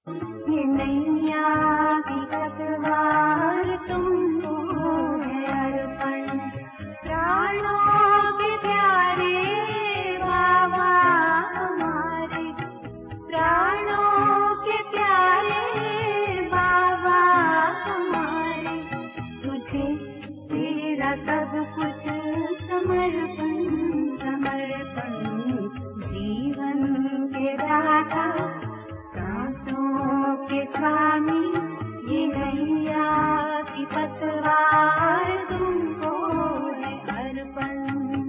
ये नैया की पतवार तुमको है अर्पण, प्राणों के प्यारे बाबा हमारे, प्राणों के प्यारे बाबा हमारे, तुझे तेरा सब कुछ समर्पण समर्पण, जीवन के दाता सांसों के स्वामी, ये नैया की पतवार तुमको है अर्पण।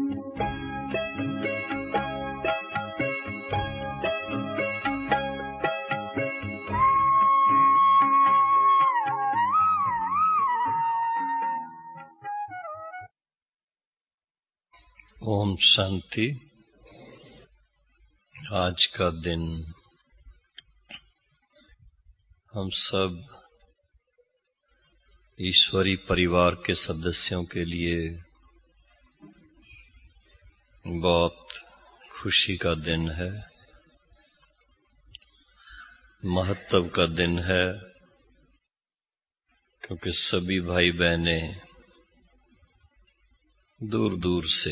ओम शांति। आज का दिन हम सब ईश्वरी परिवार के सदस्यों के लिए बहुत खुशी का दिन है, महत्व का दिन है, क्योंकि सभी भाई बहनें दूर दूर से,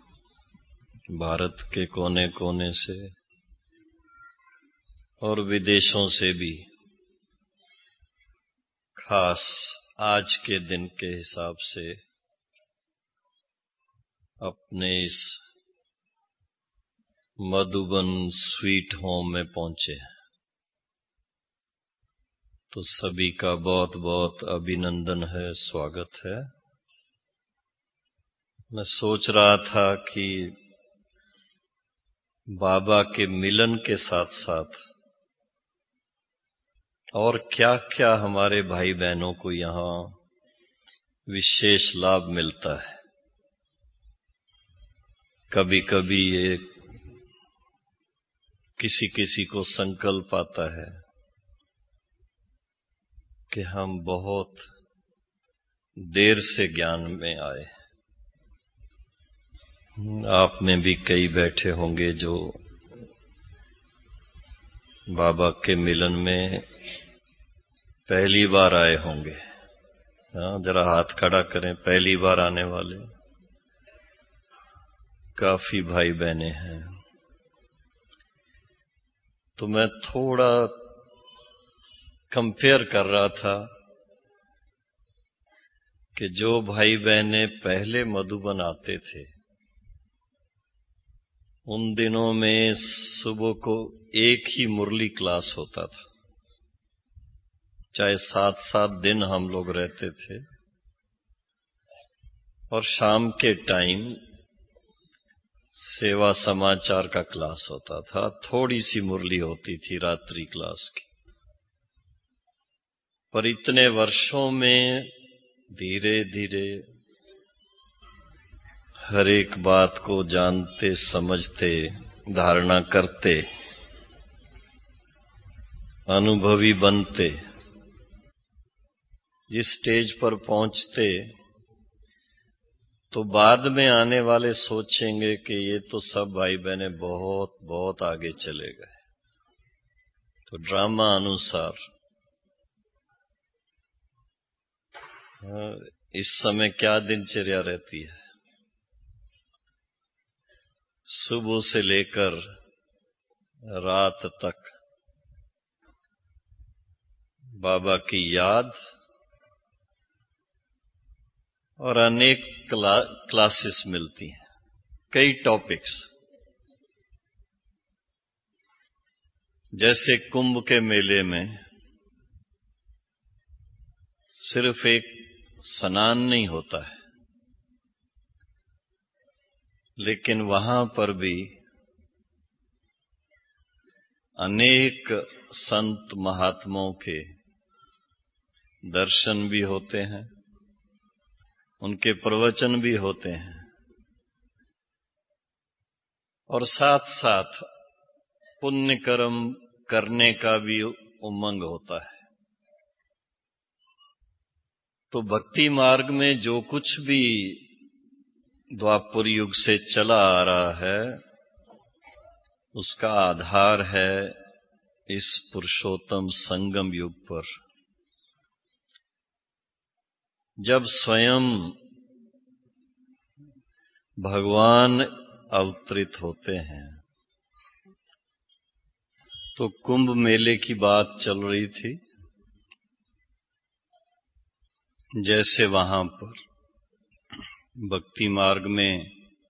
भारत के कोने कोने से और विदेशों से भी खास आज के दिन के हिसाब से अपने इस मधुबन स्वीट होम में पहुंचे। तो सभी का बहुत बहुत अभिनंदन है, स्वागत है। मैं सोच रहा था कि बाबा के मिलन के साथ साथ और क्या क्या हमारे भाई बहनों को यहाँ विशेष लाभ मिलता है। कभी कभी ये किसी किसी को संकल्प आता है कि हम बहुत देर से ज्ञान में आए। आप में भी कई बैठे होंगे जो बाबा के मिलन में पहली बार आए होंगे। हाँ, जरा हाथ खड़ा करें, पहली बार आने वाले काफी भाई बहने हैं। तो मैं थोड़ा कंपेयर कर रहा था कि जो भाई बहने पहले मधुबन आते थे, उन दिनों में सुबह को एक ही मुरली क्लास होता था, चाहे 7-7 दिन हम लोग रहते थे, और शाम के टाइम सेवा समाचार का क्लास होता था। थोड़ी सी मुरली होती थी रात्रि क्लास की। पर इतने वर्षों में धीरे धीरे हर एक बात को जानते, समझते, धारणा करते, अनुभवी बनते, जिस स्टेज पर पहुंचते, तो बाद में आने वाले सोचेंगे कि ये तो सब भाई बहने बहुत बहुत आगे चले गए। तो ड्रामा अनुसार इस समय क्या दिनचर्या रहती है? सुबह से लेकर रात तक बाबा की याद और अनेक क्लासेस मिलती हैं, कई टॉपिक्स। जैसे कुंभ के मेले में सिर्फ एक स्नान नहीं होता है, लेकिन वहां पर भी अनेक संत महात्माओं के दर्शन भी होते हैं, उनके प्रवचन भी होते हैं, और साथ साथ पुण्य कर्म करने का भी उमंग होता है। तो भक्ति मार्ग में जो कुछ भी द्वापर युग से चला आ रहा है, उसका आधार है इस पुरुषोत्तम संगम युग पर, जब स्वयं भगवान अवतरित होते हैं, तो कुंभ मेले की बात चल रही थी। जैसे वहां पर भक्ति मार्ग में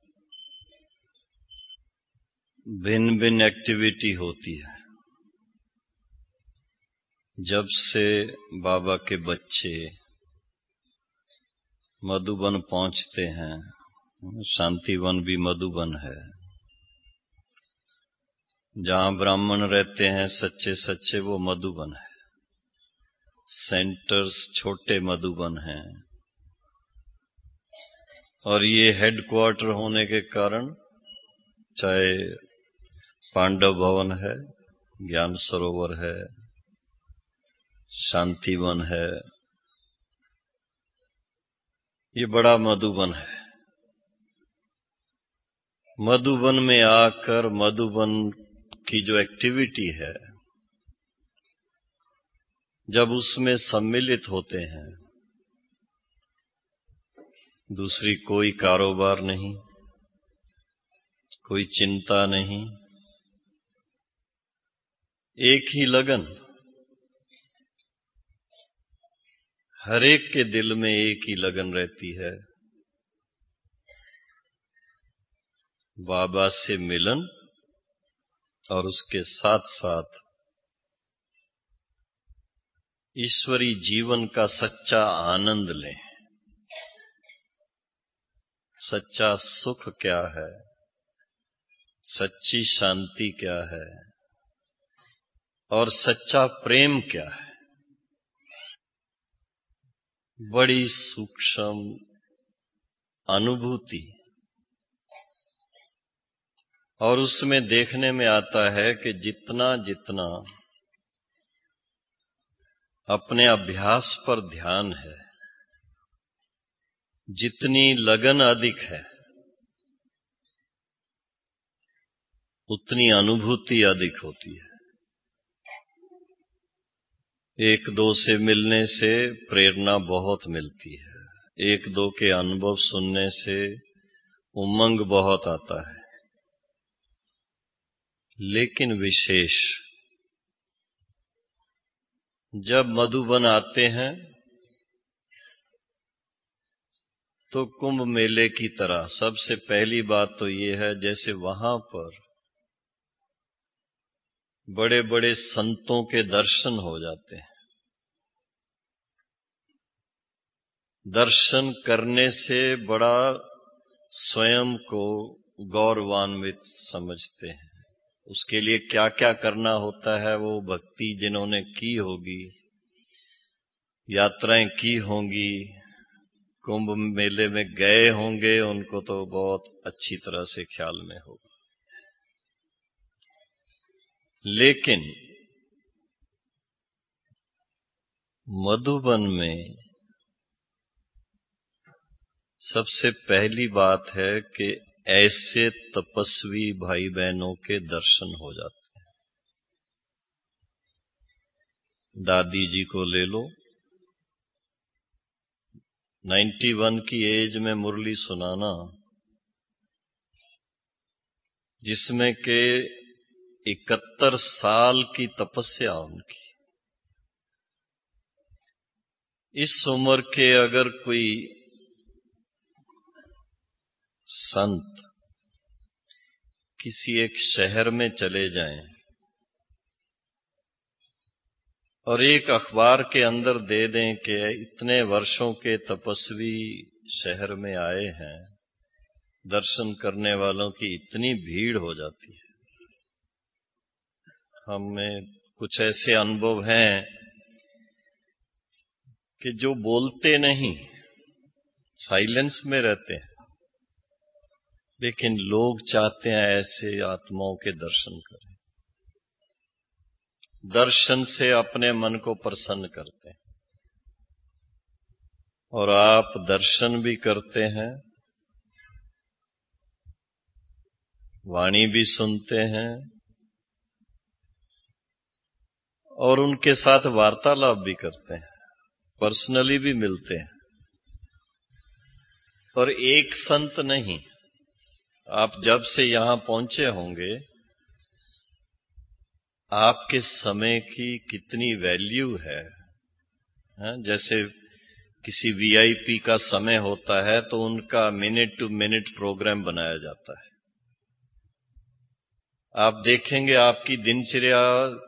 भिन्न भिन्न एक्टिविटी होती है। जब से बाबा के बच्चे मधुबन पहुंचते हैं, शांतिवन भी मधुबन है, जहां ब्राह्मण रहते हैं सच्चे सच्चे, वो मधुबन है। सेंटर्स छोटे मधुबन हैं, और ये हेडक्वार्टर होने के कारण चाहे पांडव भवन है, ज्ञान सरोवर है, शांतिवन है, ये बड़ा मधुबन है। मधुबन में आकर मधुबन की जो एक्टिविटी है, जब उसमें सम्मिलित होते हैं, दूसरी कोई कारोबार नहीं, कोई चिंता नहीं, एक ही लगन, हर एक के दिल में एक ही लगन रहती है, बाबा से मिलन और उसके साथ साथ ईश्वरी जीवन का सच्चा आनंद लें। सच्चा सुख क्या है, सच्ची शांति क्या है, और सच्चा प्रेम क्या है, बड़ी सूक्ष्म अनुभूति। और उसमें देखने में आता है कि जितना जितना अपने अभ्यास पर ध्यान है, जितनी लगन अधिक है, उतनी अनुभूति अधिक होती है। एक दो से मिलने से प्रेरणा बहुत मिलती है, एक दो के अनुभव सुनने से उमंग बहुत आता है, लेकिन विशेष जब मधुबन आते हैं तो कुंभ मेले की तरह सबसे पहली बात तो ये है, जैसे वहां पर बड़े बड़े संतों के दर्शन हो जाते हैं। दर्शन करने से बड़ा स्वयं को गौरवान्वित समझते हैं। उसके लिए क्या क्या करना होता है, वो भक्ति जिन्होंने की होगी, यात्राएं की होंगी, कुंभ मेले में गए होंगे, उनको तो बहुत अच्छी तरह से ख्याल में होगा। लेकिन मधुबन में सबसे पहली बात है कि ऐसे तपस्वी भाई बहनों के दर्शन हो जाते हैं। दादी जी को ले लो, 91 की एज में मुरली सुनाना, जिसमें के 71 साल की तपस्या उनकी। इस उम्र के अगर कोई संत किसी एक शहर में चले जाएं और एक अखबार के अंदर दे दें कि इतने वर्षों के तपस्वी शहर में आए हैं, दर्शन करने वालों की इतनी भीड़ हो जाती है। हमें कुछ ऐसे अनुभव हैं कि जो बोलते नहीं, साइलेंस में रहते हैं, लेकिन लोग चाहते हैं ऐसे आत्माओं के दर्शन करें। दर्शन से अपने मन को प्रसन्न करते हैं, और आप दर्शन भी करते हैं, वाणी भी सुनते हैं, और उनके साथ वार्तालाप भी करते हैं, पर्सनली भी मिलते हैं। और एक संत नहीं, आप जब से यहां पहुंचे होंगे, आपके समय की कितनी वैल्यू है। जैसे किसी वीआईपी का समय होता है तो उनका मिनट टू मिनट प्रोग्राम बनाया जाता है। आप देखेंगे आपकी दिनचर्या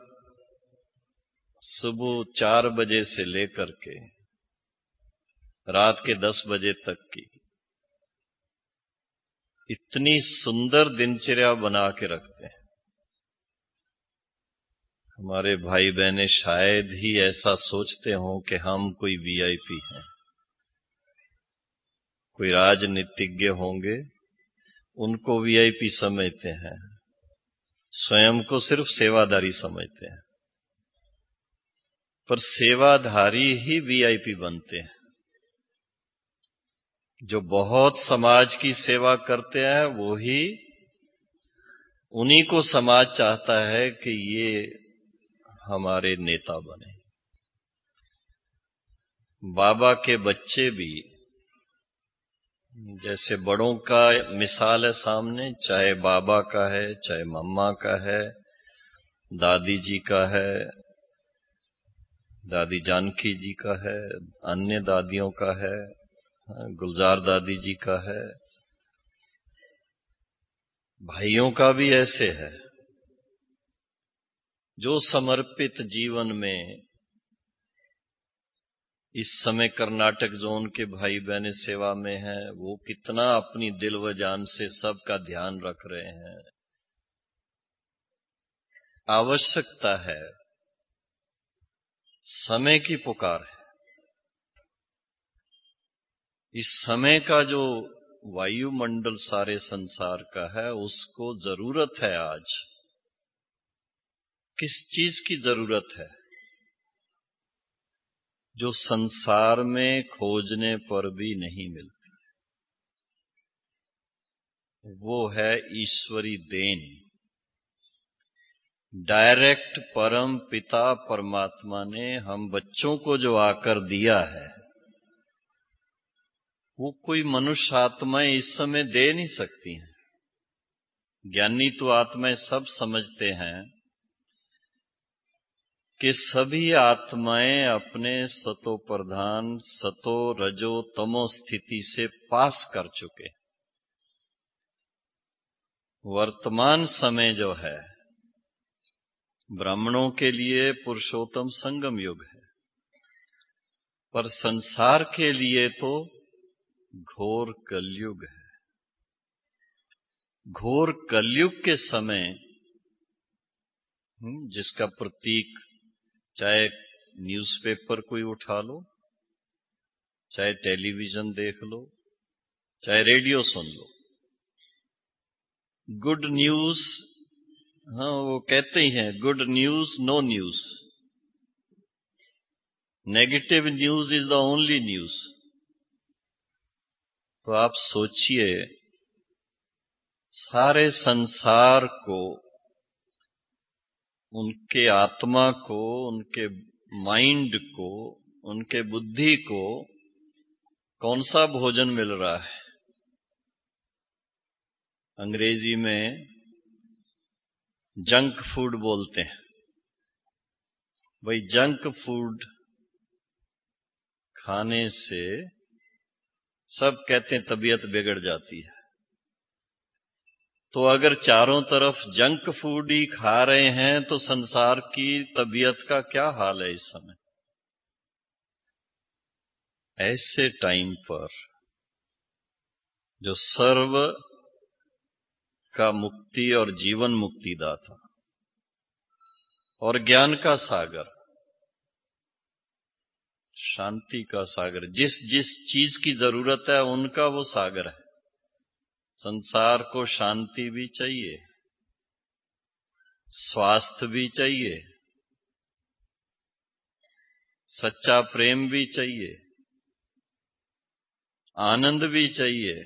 सुबह 4 बजे से लेकर के रात के 10 बजे तक की इतनी सुंदर दिनचर्या बना के रखते हैं। हमारे भाई बहनें शायद ही ऐसा सोचते हों कि हम कोई वीआईपी हैं। कोई राजनीतिज्ञ होंगे, उनको वीआईपी समझते हैं, स्वयं को सिर्फ सेवादारी समझते हैं। पर सेवाधारी ही वीआईपी बनते हैं। जो बहुत समाज की सेवा करते हैं वो ही, उन्हीं को समाज चाहता है कि ये हमारे नेता बने। बाबा के बच्चे भी, जैसे बड़ों का मिसाल है सामने, चाहे बाबा का है, चाहे मम्मा का है, दादी जी का है, दादी जानकी जी का है, अन्य दादियों का है, गुलजार दादी जी का है, भाइयों का भी ऐसे है। जो समर्पित जीवन में इस समय कर्नाटक जोन के भाई बहने सेवा में हैं, वो कितना अपनी दिल व जान से सबका ध्यान रख रहे हैं। आवश्यकता है, समय की पुकार है। इस समय का जो वायुमंडल सारे संसार का है, उसको जरूरत है आज। किस चीज की जरूरत है? जो संसार में खोजने पर भी नहीं मिलती, वो है ईश्वरी देन। डायरेक्ट परम पिता परमात्मा ने हम बच्चों को जो आकर दिया है, वो कोई मनुष्य आत्माएं इस समय दे नहीं सकती हैं। ज्ञानी तो आत्माएं सब समझते हैं कि सभी आत्माएं अपने सतो प्रधान, सतो रजो तमो स्थिति से पास कर चुके। वर्तमान समय जो है, ब्राह्मणों के लिए पुरुषोत्तम संगम युग है, पर संसार के लिए तो घोर कलयुग है। घोर कलयुग के समय जिसका प्रतीक, चाहे न्यूज़पेपर कोई उठा लो, चाहे टेलीविजन देख लो, चाहे रेडियो सुन लो, गुड न्यूज, वो कहते ही हैं good news no news, negative news is the only news. तो आप सोचिए, सारे संसार को, उनके आत्मा को, उनके माइंड को, उनके बुद्धि को कौन सा भोजन मिल रहा है? अंग्रेजी में जंक फूड बोलते हैं। भाई, जंक फूड खाने से सब कहते हैं तबीयत बिगड़ जाती है। तो अगर चारों तरफ जंक फूड ही खा रहे हैं तो संसार की तबीयत का क्या हाल है इस समय? ऐसे टाइम पर जो सर्व का मुक्ति और जीवन मुक्ति दाता और ज्ञान का सागर, शांति का सागर, जिस जिस चीज की जरूरत है उनका वो सागर है। संसार को शांति भी चाहिए, स्वास्थ्य भी चाहिए, सच्चा प्रेम भी चाहिए, आनंद भी चाहिए,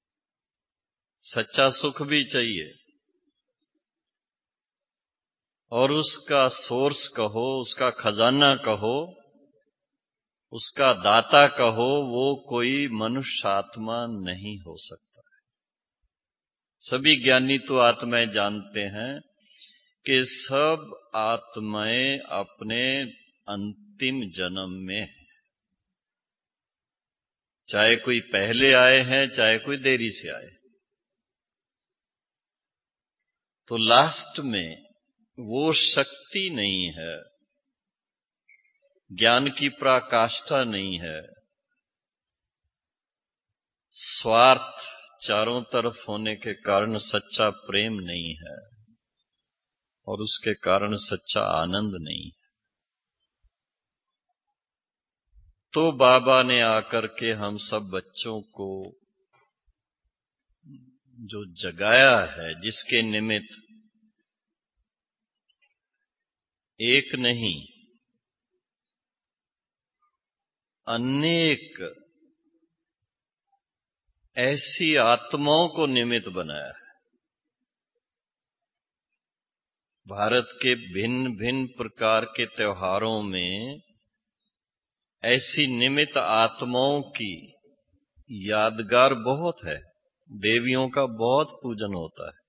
सच्चा सुख भी चाहिए, और उसका सोर्स कहो, उसका खजाना कहो, उसका दाता कहो, वो कोई मनुष्य आत्मा नहीं हो सकता। सभी ज्ञानी तो आत्माएं जानते हैं कि सब आत्माएं अपने अंतिम जन्म में हैं। चाहे कोई पहले आए हैं, चाहे कोई देरी से आए, तो लास्ट में वो शक्ति नहीं है, ज्ञान की पराकाष्ठा नहीं है, स्वार्थ चारों तरफ होने के कारण सच्चा प्रेम नहीं है, और उसके कारण सच्चा आनंद नहीं है। तो बाबा ने आकर के हम सब बच्चों को जो जगाया है, जिसके निमित्त एक नहीं अनेक ऐसी आत्माओं को निमित्त बनाया है। भारत के भिन्न भिन्न प्रकार के त्योहारों में ऐसी निमित्त आत्माओं की यादगार बहुत है। देवियों का बहुत पूजन होता है।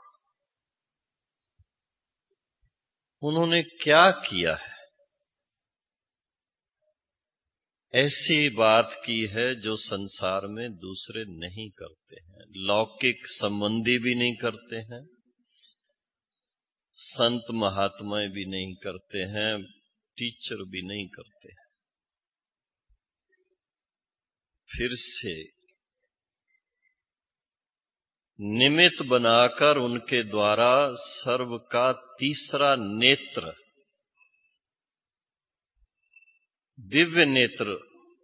उन्होंने क्या किया है? ऐसी बात की है जो संसार में दूसरे नहीं करते हैं। लौकिक संबंधी भी नहीं करते हैं, संत महात्मा भी नहीं करते हैं, टीचर भी नहीं करते हैं। फिर से निमित्त बनाकर उनके द्वारा सर्व का तीसरा नेत्र, दिव्य नेत्र,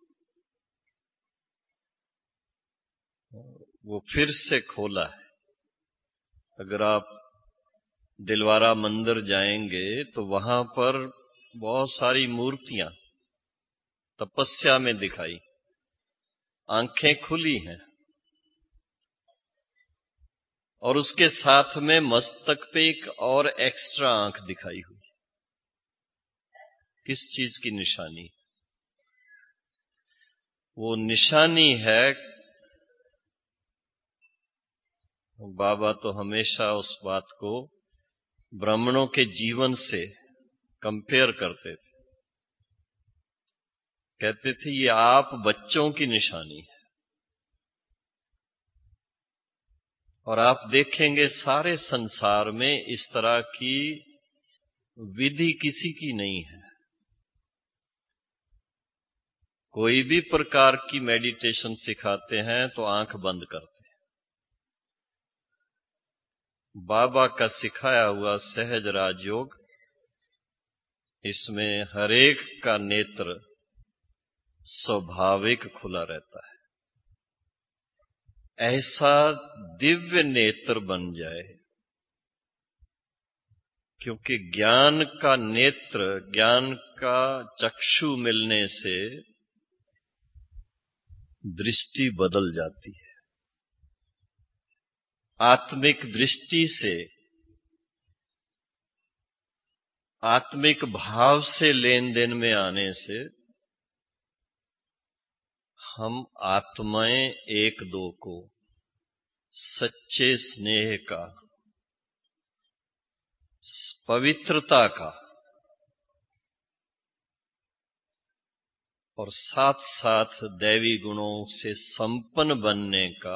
वो फिर से खोला है। अगर आप दिलवारा मंदिर जाएंगे तो वहां पर बहुत सारी मूर्तियां तपस्या में दिखाई, आंखें खुली हैं, और उसके साथ में मस्तक पे एक और एक्स्ट्रा आंख दिखाई हुई। किस चीज की निशानी? वो निशानी है, बाबा तो हमेशा उस बात को ब्राह्मणों के जीवन से कंपेयर करते थे। कहते थे ये आप बच्चों की निशानी है। और आप देखेंगे सारे संसार में इस तरह की विधि किसी की नहीं है। कोई भी प्रकार की मेडिटेशन सिखाते हैं तो आंख बंद करते हैं। बाबा का सिखाया हुआ सहज राजयोग, इसमें हरेक का नेत्र स्वाभाविक खुला रहता है। ऐसा दिव्य नेत्र बन जाए, क्योंकि ज्ञान का नेत्र, ज्ञान का चक्षु मिलने से दृष्टि बदल जाती है। आत्मिक दृष्टि से, आत्मिक भाव से लेन देन में आने से हम आत्माएं एक दो को सच्चे स्नेह का, पवित्रता का और साथ साथ दैवी गुणों से संपन्न बनने का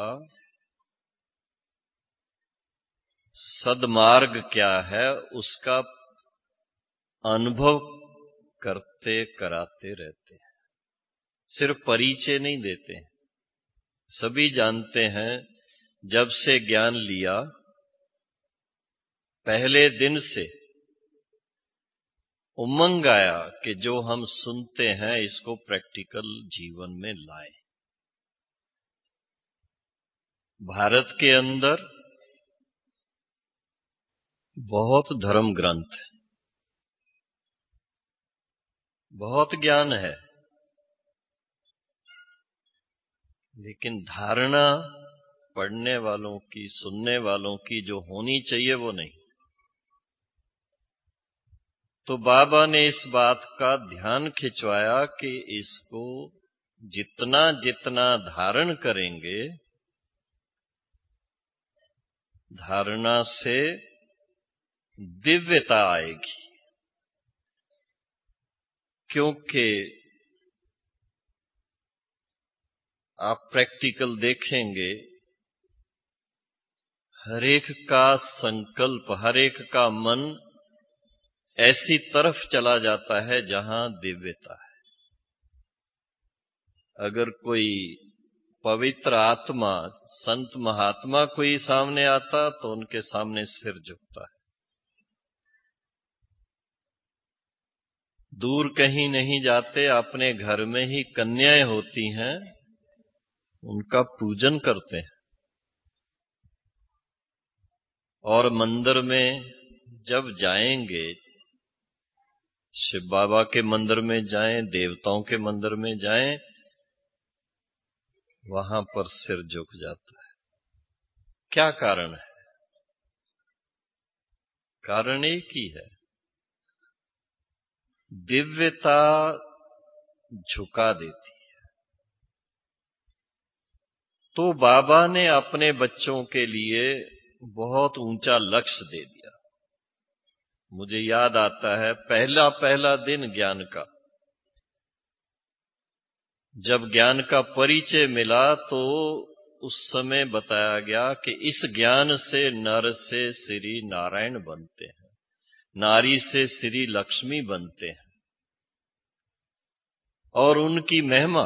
सद्मार्ग क्या है, उसका अनुभव करते कराते रहते हैं। सिर्फ परिचय नहीं देते हैं। सभी जानते हैं, जब से ज्ञान लिया पहले दिन से उमंग आया कि जो हम सुनते हैं इसको प्रैक्टिकल जीवन में लाएं। भारत के अंदर बहुत धर्म ग्रंथ है, बहुत ज्ञान है, लेकिन धारणा पढ़ने वालों की, सुनने वालों की जो होनी चाहिए वो नहीं। तो बाबा ने इस बात का ध्यान खिंचवाया कि इसको जितना जितना धारण करेंगे, धारणा से दिव्यता आएगी। क्योंकि आप प्रैक्टिकल देखेंगे, हरेक का संकल्प, हरेक का मन ऐसी तरफ चला जाता है जहां दिव्यता है। अगर कोई पवित्र आत्मा, संत महात्मा कोई सामने आता तो उनके सामने सिर झुकता है। दूर कहीं नहीं जाते, अपने घर में ही कन्याएं होती हैं, उनका पूजन करते हैं। और मंदिर में जब जाएंगे, शिव बाबा के मंदिर में जाएं, देवताओं के मंदिर में जाएं, वहां पर सिर झुक जाता है। क्या कारण है? कारण एक ही है, दिव्यता झुका देती है। तो बाबा ने अपने बच्चों के लिए बहुत ऊंचा लक्ष्य दे दिया। मुझे याद आता है पहला दिन ज्ञान का, जब ज्ञान का परिचय मिला तो उस समय बताया गया कि इस ज्ञान से नर से श्री नारायण बनते हैं, नारी से श्री लक्ष्मी बनते हैं। और उनकी महिमा,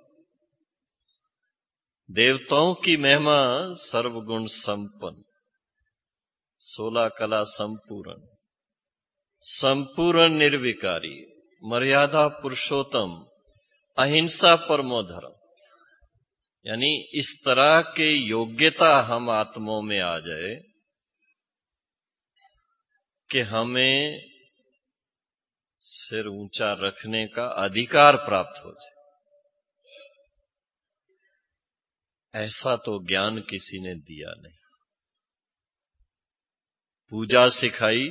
देवताओं की महिमा सर्वगुण संपन्न, 16 कला संपूर्ण, संपूर्ण निर्विकारी, मर्यादा पुरुषोत्तम, अहिंसा परमो धर्म। यानी इस तरह के योग्यता हम आत्माओं में आ जाए कि हमें सिर ऊंचा रखने का अधिकार प्राप्त हो जाए। ऐसा तो ज्ञान किसी ने दिया नहीं। पूजा सिखाई,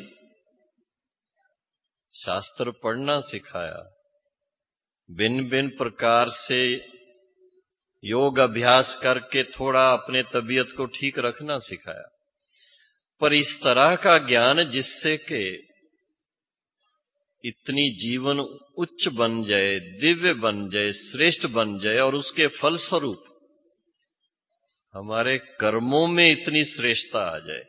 शास्त्र पढ़ना सिखाया, भिन्न भिन्न प्रकार से योग अभ्यास करके थोड़ा अपने तबीयत को ठीक रखना सिखाया। पर इस तरह का ज्ञान जिससे कि इतनी जीवन उच्च बन जाए, दिव्य बन जाए, श्रेष्ठ बन जाए, और उसके फलस्वरूप हमारे कर्मों में इतनी श्रेष्ठता आ जाए,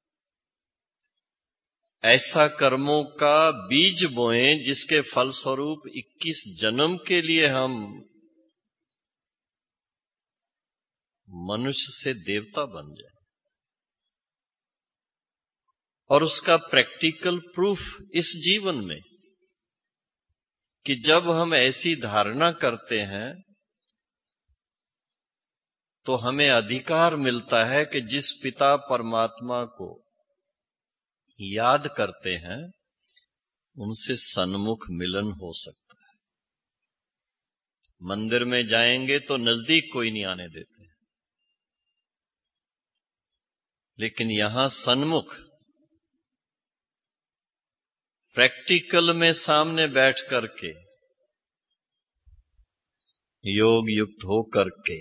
ऐसा कर्मों का बीज बोएं जिसके फलस्वरूप 21 जन्म के लिए हम मनुष्य से देवता बन जाए। और उसका प्रैक्टिकल प्रूफ इस जीवन में, कि जब हम ऐसी धारणा करते हैं तो हमें अधिकार मिलता है कि जिस पिता परमात्मा को याद करते हैं उनसे सन्मुख मिलन हो सकता है। मंदिर में जाएंगे तो नजदीक कोई नहीं आने देते, लेकिन यहां सन्मुख प्रैक्टिकल में सामने बैठ करके, योग युक्त हो करके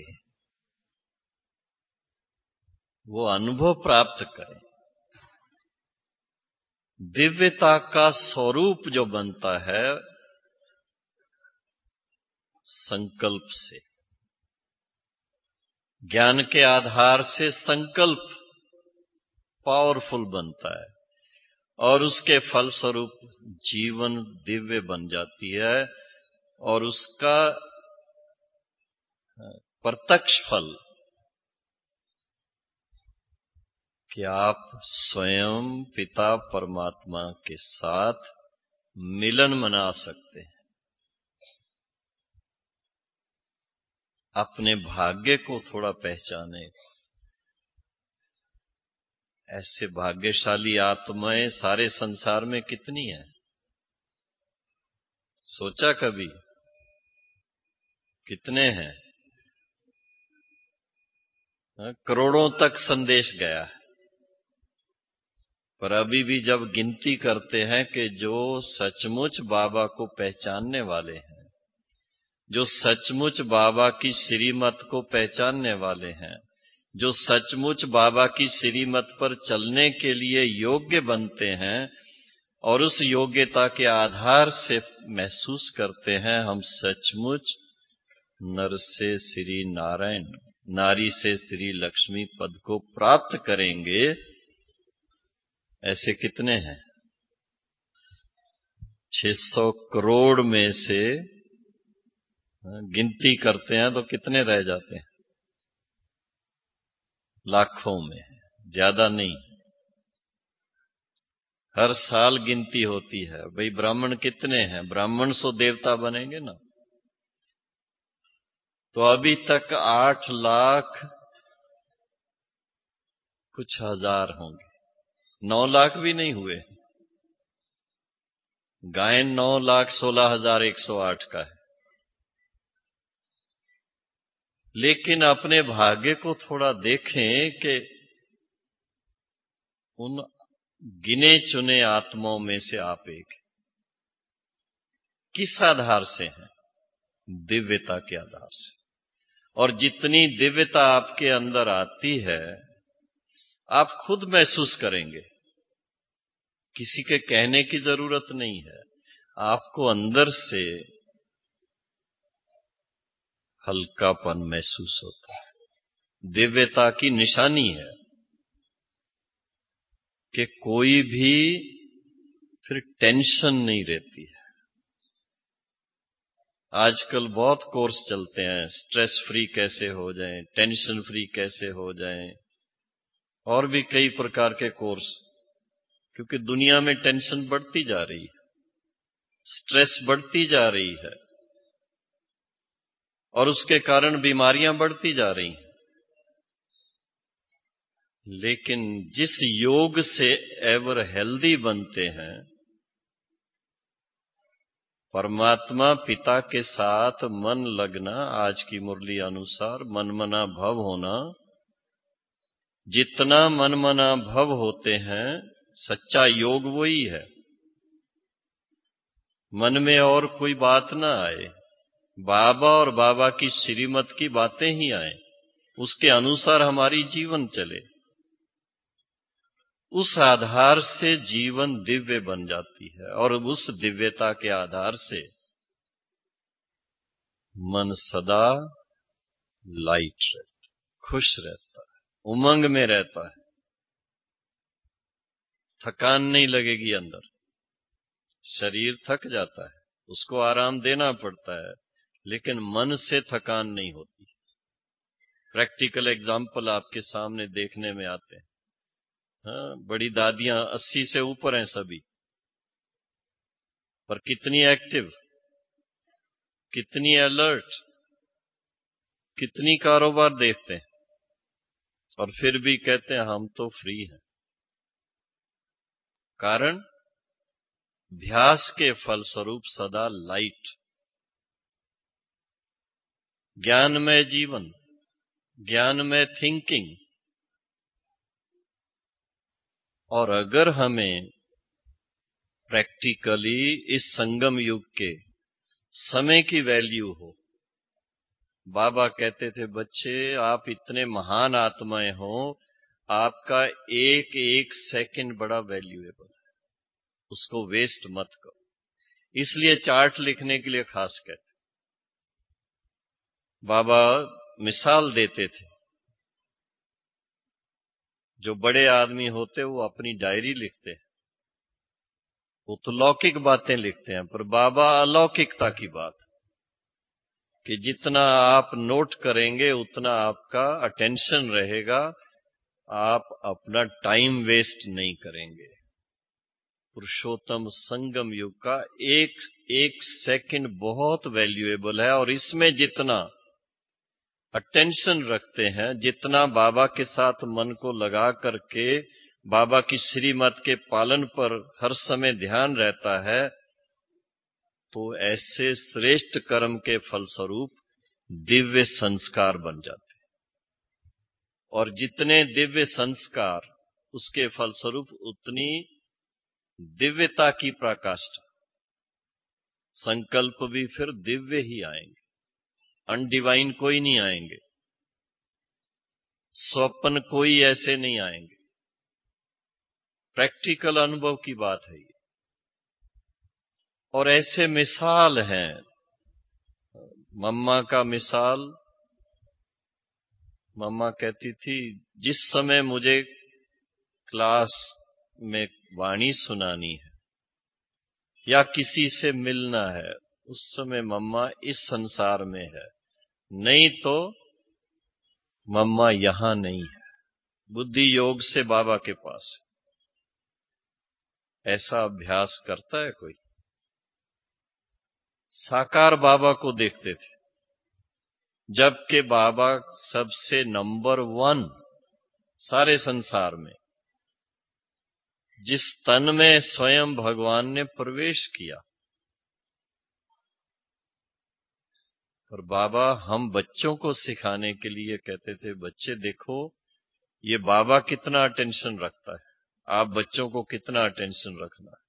वो अनुभव प्राप्त करें। दिव्यता का स्वरूप जो बनता है संकल्प से, ज्ञान के आधार से संकल्प पावरफुल बनता है, और उसके फलस्वरूप जीवन दिव्य बन जाती है। और उसका प्रत्यक्ष फल कि आप स्वयं पिता परमात्मा के साथ मिलन मना सकते हैं। अपने भाग्य को थोड़ा पहचाने। ऐसे भाग्यशाली आत्माएं सारे संसार में कितनी हैं? सोचा कभी? कितने हैं? करोड़ों तक संदेश गया है, पर अभी भी जब गिनती करते हैं कि जो सचमुच बाबा को पहचानने वाले हैं, जो सचमुच बाबा की श्रीमत को पहचानने वाले हैं, जो सचमुच बाबा की श्रीमत पर चलने के लिए योग्य बनते हैं और उस योग्यता के आधार से महसूस करते हैं हम सचमुच नर से श्री नारायण, नारी से श्री लक्ष्मी पद को प्राप्त करेंगे, ऐसे कितने हैं? 600 करोड़ में से गिनती करते हैं तो कितने रह जाते हैं? लाखों में, ज्यादा नहीं। हर साल गिनती होती है, भाई ब्राह्मण कितने हैं, ब्राह्मण सो देवता बनेंगे ना। तो अभी तक 8 लाख कुछ हजार होंगे, 9 लाख भी नहीं हुए। गायन 9,16,108 का है। लेकिन अपने भाग्य को थोड़ा देखें कि उन गिने चुने आत्माओं में से आप एक किस आधार से हैं? दिव्यता के आधार से। और जितनी दिव्यता आपके अंदर आती है, आप खुद महसूस करेंगे, किसी के कहने की जरूरत नहीं है। आपको अंदर से हल्कापन महसूस होता है। दिव्यता की निशानी है कि कोई भी फिर टेंशन नहीं रहती है। आजकल बहुत कोर्स चलते हैं, स्ट्रेस फ्री कैसे हो जाएं, टेंशन फ्री कैसे हो जाएं, और भी कई प्रकार के कोर्स, क्योंकि दुनिया में टेंशन बढ़ती जा रही है, स्ट्रेस बढ़ती जा रही है और उसके कारण बीमारियां बढ़ती जा रही हैं। लेकिन जिस योग से एवर हेल्दी बनते हैं, परमात्मा पिता के साथ मन लगना, आज की मुरली अनुसार मनमना भव होना, जितना मनमना भव होते हैं सच्चा योग वही है। मन में और कोई बात ना आए, बाबा और बाबा की श्रीमत की बातें ही आए, उसके अनुसार हमारी जीवन चले। उस आधार से जीवन दिव्य बन जाती है और उस दिव्यता के आधार से मन सदा लाइट रहता, खुश रहता है, उमंग में रहता है। थकान नहीं लगेगी अंदर। शरीर थक जाता है, उसको आराम देना पड़ता है, लेकिन मन से थकान नहीं होती। प्रैक्टिकल एग्जाम्पल आपके सामने देखने में आते हैं। हाँ, बड़ी दादियां 80 से ऊपर हैं सभी, पर कितनी एक्टिव, कितनी अलर्ट, कितनी कारोबार देखते हैं, और फिर भी कहते हैं हम तो फ्री हैं। कारण अभ्यास के फलस्वरूप सदा लाइट, ज्ञानमय जीवन, ज्ञानमय थिंकिंग। और अगर हमें प्रैक्टिकली इस संगम युग के समय की वैल्यू हो, बाबा कहते थे बच्चे आप इतने महान आत्माएं हो, आपका एक एक सेकंड बड़ा वैल्यूएबल है, उसको वेस्ट मत करो। इसलिए चार्ट लिखने के लिए खास कहते बाबा मिसाल देते थे। जो बड़े आदमी होते वो अपनी डायरी लिखते हैं, वो तो लौकिक बातें लिखते हैं, पर बाबा अलौकिकता की बात, कि जितना आप नोट करेंगे उतना आपका अटेंशन रहेगा, आप अपना टाइम वेस्ट नहीं करेंगे। पुरुषोत्तम संगम युग का एक एक सेकंड बहुत वैल्यूएबल है, और इसमें जितना अटेंशन रखते हैं, जितना बाबा के साथ मन को लगा करके बाबा की श्रीमत के पालन पर हर समय ध्यान रहता है, तो ऐसे श्रेष्ठ कर्म के फलस्वरूप दिव्य संस्कार बन जाते हैं। और जितने दिव्य संस्कार उसके फलस्वरूप उतनी दिव्यता की प्रकाष्ठा, संकल्प भी फिर दिव्य ही आएंगे, अनडिवाइन कोई नहीं आएंगे, स्वप्न कोई ऐसे नहीं आएंगे। प्रैक्टिकल अनुभव की बात है ये। और ऐसे मिसाल हैं, मम्मा का मिसाल, मम्मा कहती थी जिस समय मुझे क्लास में वाणी सुनानी है या किसी से मिलना है, उस समय मम्मा इस संसार में है, नहीं तो मम्मा यहां नहीं है, बुद्धि योग से बाबा के पास है। ऐसा अभ्यास करता है कोई? साकार बाबा को देखते थे, जबकि बाबा सबसे नंबर 1 सारे संसार में, जिस तन में स्वयं भगवान ने प्रवेश किया। और बाबा हम बच्चों को सिखाने के लिए कहते थे, बच्चे देखो ये बाबा कितना अटेंशन रखता है, आप बच्चों को कितना अटेंशन रखना है।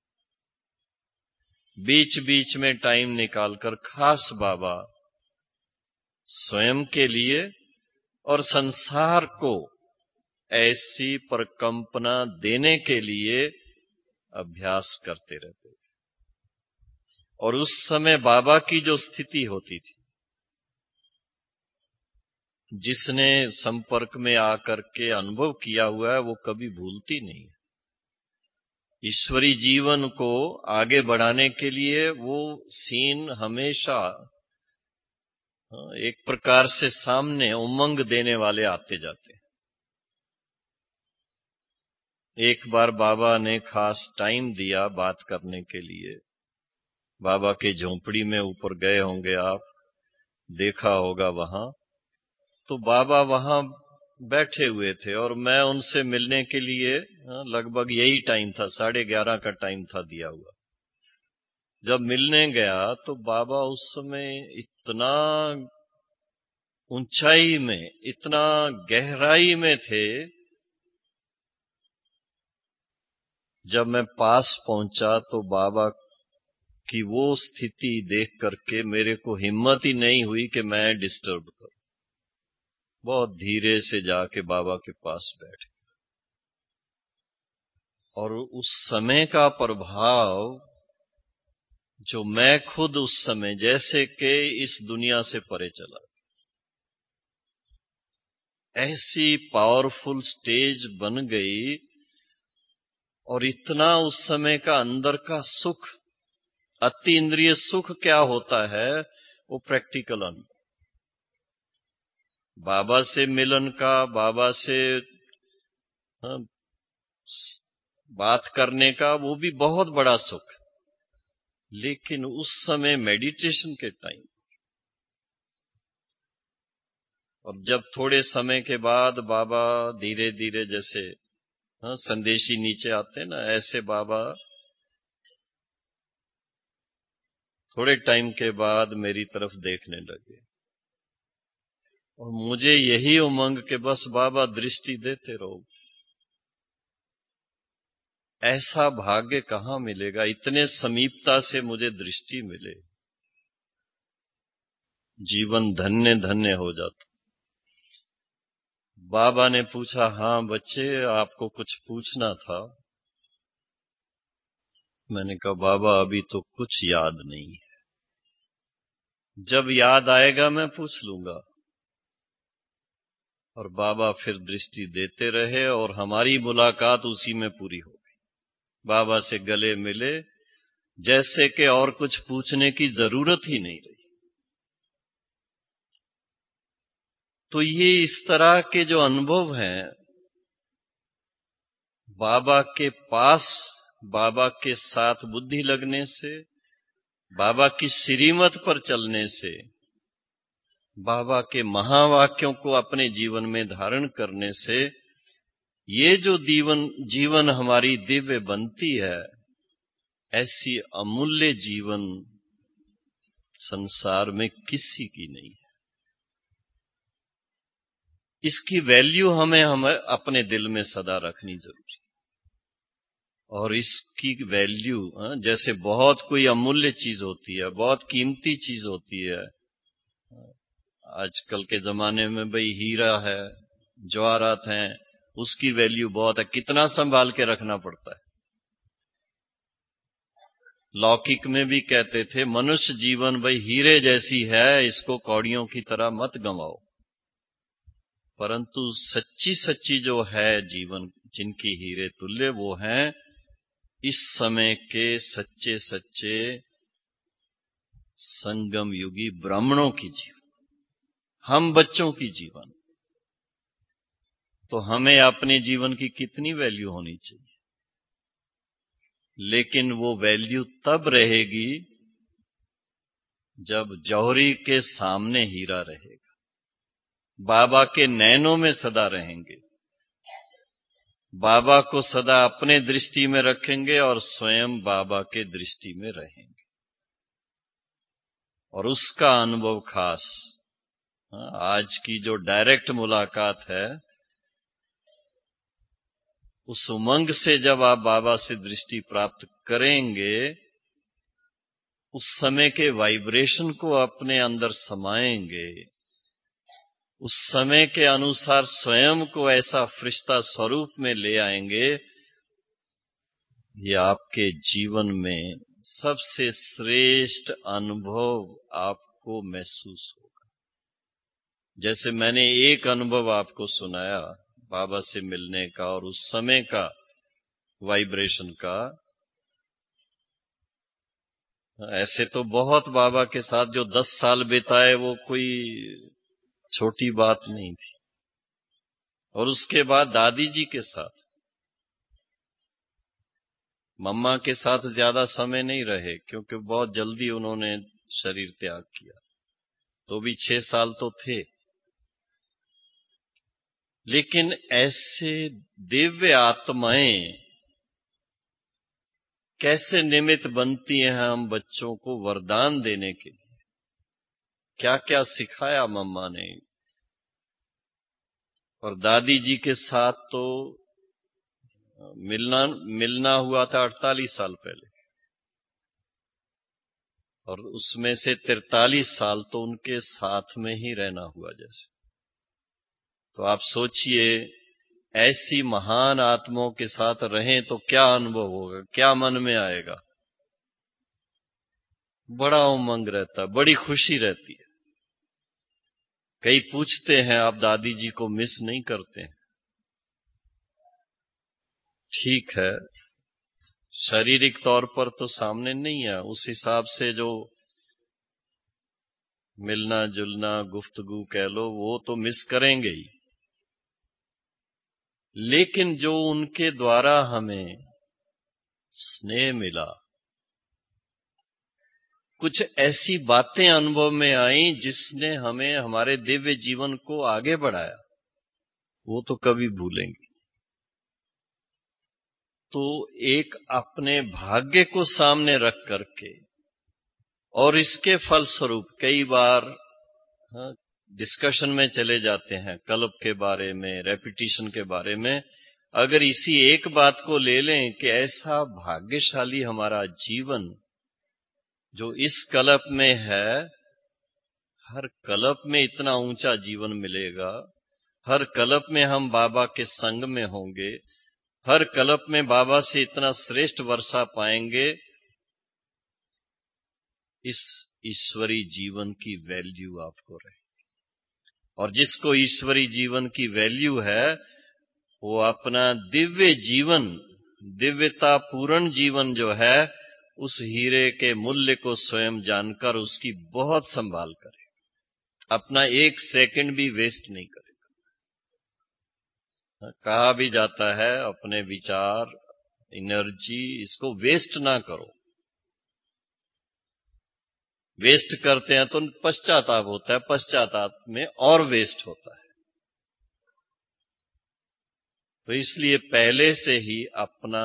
बीच बीच में टाइम निकालकर खास बाबा स्वयं के लिए और संसार को ऐसी प्रकंपना देने के लिए अभ्यास करते रहते थे। और उस समय बाबा की जो स्थिति होती थी, जिसने संपर्क में आकर के अनुभव किया हुआ है वो कभी भूलती नहीं है। ईश्वरी जीवन को आगे बढ़ाने के लिए वो सीन हमेशा एक प्रकार से सामने उमंग देने वाले आते जाते। एक बार बाबा ने खास टाइम दिया बात करने के लिए। बाबा के झोंपड़ी में ऊपर गए होंगे आप, देखा होगा वहां। तो बाबा वहां बैठे हुए थे और मैं उनसे मिलने के लिए लगभग यही टाइम था, 11:30 का टाइम था दिया हुआ। जब मिलने गया तो बाबा उस समय इतना ऊंचाई में, इतना गहराई में थे। जब मैं पास पहुंचा तो बाबा की वो स्थिति देख करके मेरे को हिम्मत ही नहीं हुई कि मैं डिस्टर्ब करूं। बहुत धीरे से जाके बाबा के पास बैठ गया। और उस समय का प्रभाव जो मैं खुद उस समय जैसे कि इस दुनिया से परे चला, ऐसी पावरफुल स्टेज बन गई। और इतना उस समय का अंदर का सुख, अति इंद्रिय सुख क्या होता है, वो प्रैक्टिकल अनुभव। बाबा से मिलन का, बाबा से बात करने का, वो भी बहुत बड़ा सुख। लेकिन उस समय मेडिटेशन के टाइम, और जब थोड़े समय के बाद बाबा धीरे धीरे जैसे संदेशी नीचे आते हैं ना, ऐसे बाबा थोड़े टाइम के बाद मेरी तरफ देखने लगे। और मुझे यही उमंग कि बस बाबा दृष्टि देते रहो। ऐसा भाग्य कहां मिलेगा, इतने समीपता से मुझे दृष्टि मिले। जीवन धन्य धन्य हो जाता। बाबा ने पूछा, हां बच्चे आपको कुछ पूछना था। मैंने कहा बाबा अभी तो कुछ याद नहीं है, जब याद आएगा मैं पूछ लूंगा। और बाबा फिर दृष्टि देते रहे और हमारी मुलाकात उसी में पूरी हो गई। बाबा से गले मिले, जैसे कि और कुछ पूछने की जरूरत ही नहीं रही। तो ये इस तरह के जो अनुभव हैं, बाबा के पास, बाबा के साथ बुद्धि लगने से, बाबा की श्रीमत पर चलने से, बाबा के महावाक्यों को अपने जीवन में धारण करने से, ये जो जीवन हमारी दिव्य बनती है, ऐसी अमूल्य जीवन संसार में किसी की नहीं है। इसकी वैल्यू हमें अपने दिल में सदा रखनी जरूरी। और इसकी वैल्यू जैसे बहुत कोई अमूल्य चीज होती है, बहुत कीमती चीज होती है। आजकल के जमाने में भाई हीरा है, जवाहरात हैं, उसकी वैल्यू बहुत है, कितना संभाल के रखना पड़ता है। लौकिक में भी कहते थे मनुष्य जीवन भाई हीरे जैसी है, इसको कौड़ियों की तरह मत गंवाओ। परंतु सच्ची सच्ची जो है जीवन, जिनकी हीरे तुल्य, वो हैं इस समय के सच्चे सच्चे संगम युगी ब्राह्मणों की जीवन, हम बच्चों की जीवन। तो हमें अपने जीवन की कितनी वैल्यू होनी चाहिए। लेकिन वो वैल्यू तब रहेगी जब जौहरी के सामने हीरा रहेगा, बाबा के नैनों में सदा रहेंगे, बाबा को सदा अपने दृष्टि में रखेंगे और स्वयं बाबा के दृष्टि में रहेंगे। और उसका अनुभव खास आज की जो डायरेक्ट मुलाकात है, उस उमंग से जब आप बाबा से दृष्टि प्राप्त करेंगे, उस समय के वाइब्रेशन को अपने अंदर समाएंगे, उस समय के अनुसार स्वयं को ऐसा फरिश्ता स्वरूप में ले आएंगे, ये आपके जीवन में सबसे श्रेष्ठ अनुभव आपको महसूस होगा। जैसे मैंने एक अनुभव आपको सुनाया बाबा से मिलने का और उस समय का वाइब्रेशन का, ऐसे तो बहुत बाबा के साथ जो 10 साल बिताए वो कोई छोटी बात नहीं थी। और उसके बाद दादी जी के साथ, मम्मा के साथ ज्यादा समय नहीं रहे क्योंकि बहुत जल्दी उन्होंने शरीर त्याग किया, तो भी 6 साल तो थे। लेकिन ऐसे दिव्य आत्माएं कैसे निमित्त बनती हैं हम बच्चों को वरदान देने के लिए। क्या क्या सिखाया मम्मा ने। और दादी जी के साथ तो मिलना हुआ था 48 साल पहले, और उसमें से 43 साल तो उनके साथ में ही रहना हुआ जैसे। तो आप सोचिए, ऐसी महान आत्माओं के साथ रहें तो क्या अनुभव होगा, क्या मन में आएगा। बड़ा उमंग रहता है, बड़ी खुशी रहती है। कई पूछते हैं आप दादी जी को मिस नहीं करते हैं। ठीक है, शारीरिक तौर पर तो सामने नहीं है, उस हिसाब से जो मिलना जुलना गुफ्तगू कह लो, वो तो मिस करेंगे ही। लेकिन जो उनके द्वारा हमें स्नेह मिला, कुछ ऐसी बातें अनुभव में आई जिसने हमें हमारे दिव्य जीवन को आगे बढ़ाया, वो तो कभी भूलेंगे। तो एक अपने भाग्य को सामने रख करके और इसके फलस्वरूप कई बार डिस्कशन में चले जाते हैं कल्प के बारे में, रेपिटेशन के बारे में। अगर इसी एक बात को ले लें कि ऐसा भाग्यशाली हमारा जीवन जो इस कल्प में है, हर कल्प में इतना ऊंचा जीवन मिलेगा, हर कल्प में हम बाबा के संग में होंगे, हर कल्प में बाबा से इतना श्रेष्ठ वर्षा पाएंगे। इस ईश्वरी जीवन की वैल्यू आपको रहे। और जिसको ईश्वरी जीवन की वैल्यू है, वो अपना दिव्य जीवन, दिव्यता पूर्ण जीवन जो है, उस हीरे के मूल्य को स्वयं जानकर उसकी बहुत संभाल करे, अपना एक सेकंड भी वेस्ट नहीं करेगा। कहा भी जाता है अपने विचार, एनर्जी, इसको वेस्ट ना करो। वेस्ट करते हैं तो पश्चाताप होता है, पश्चाताप में और वेस्ट होता है। तो इसलिए पहले से ही अपना